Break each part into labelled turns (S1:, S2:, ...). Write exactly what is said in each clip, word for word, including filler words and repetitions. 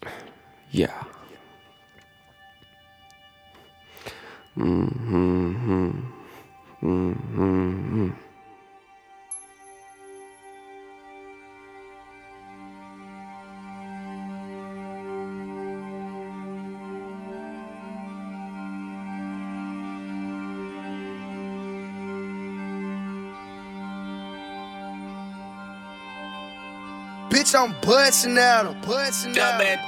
S1: Yeah. Mm-hmm. Mm-hmm.
S2: Bitch, I'm bustin' at him, bustin' at him.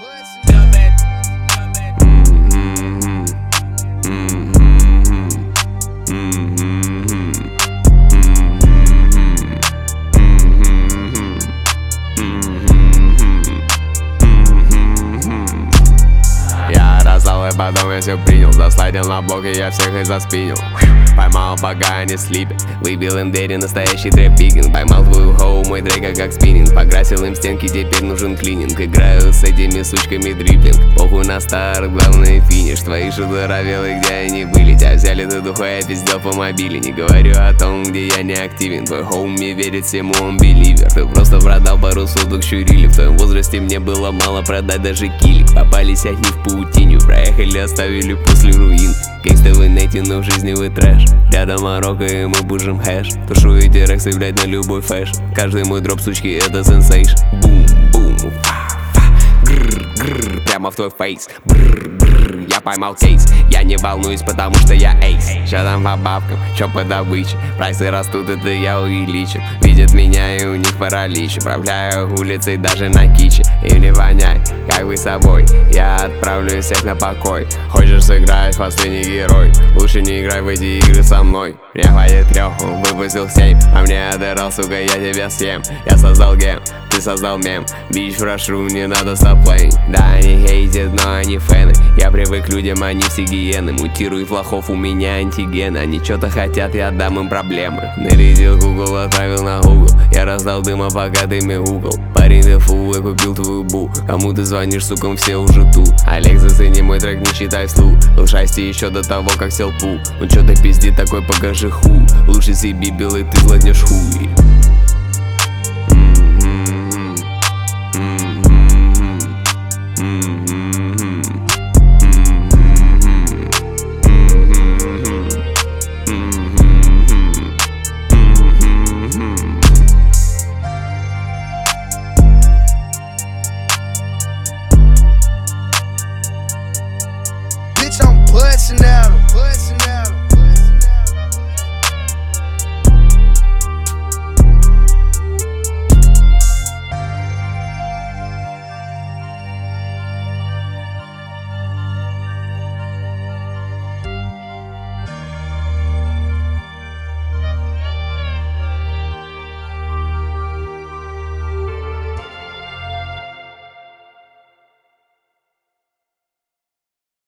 S1: Я раздал, и потом я все принял. Засладил на блоке, я всех и заспинил. Поймал, пока они слипят. Выбил им двери, настоящий трэп-пикинг. Поймал твою хоу, мой трек как спиннинг. Покрасил им стенки, теперь нужен клининг. Играю с этими сучками дриплинг. Похуй на старт, главное финиш. Твои шедуравелы, где они были. Тебя взяли ты духу, я пиздел по мобиле. Не говорю о том, где я не активен. Твой хоум не верит всему, он беливер. Ты просто продал пару суток щурили. В твоем возрасте мне было мало продать даже килик. Попались от них в паутине. Проехали, оставили после руин. Гангста вы найти, но в жизни вы трэш. Рядом Марокко и мы бужим хэш. Тушу эти рексы, блять, на любой фэш. Каждый мой дроп, сучки, это сенсейш. Бум, бум, фа-фа. Гррр, гррр, прямо в твой фейс. Бррр, бррр, я поймал кейс. Я не волнуюсь, потому что я эйс. Ща там по бабкам, чё по добыче. Прайсы растут, это я увеличу. Видят меня и у них паралич. Управляю улицей даже на киче. Им не вонять, как вы собой. Я отправлю всех на покой. Хочешь сыграть, последний герой. Лучше не играй в эти игры со мной. Мне хватит трех, он выпустил семь. А мне отдырал, сука, я тебя съем. Я создал гейм, ты создал мем. Бич, прошу, не надо стоп-плейн. Да, они хейтят, но они фэны. Я привык к людям, они все гиены. Мутируют лохов, у меня антиген. Они что-то хотят, я дам им проблемы. Нарядил Google, отправил на Google. Я раздал дыма, пока ты мне угол. Парень, ты фул, я купил твою бу. Кому ты звонишь, сукам, все уже тут. Олег, зацени мой трек, не читай вслух. Был шасти еще до того, как сел пул. Он что-то пиздит, такой покажи ху. Лучше себе белый, ты злотнешь хуй.